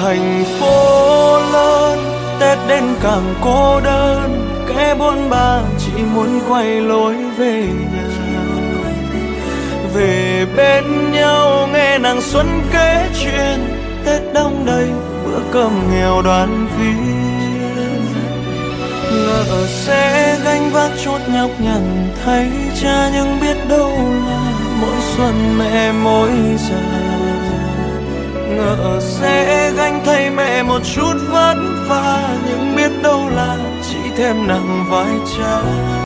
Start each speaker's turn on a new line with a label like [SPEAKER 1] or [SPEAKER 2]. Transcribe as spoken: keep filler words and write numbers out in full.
[SPEAKER 1] thành phố lớn, Tết đến càng cô đơn, kẻ bôn ba chỉ muốn quay lối về nhà. Về bên nhau nghe nàng Xuân kể chuyện, Tết đông đầy bữa cơm nghèo đoàn viên. Ngỡ sẽ gánh vác chốt nhọc nhằn thay cha, nhưng biết đâu là mỗi xuân mẹ mỗi giờ. Ngỡ sẽ gánh thay mẹ một chút vất vả, nhưng biết đâu là chỉ thêm nặng vai cha.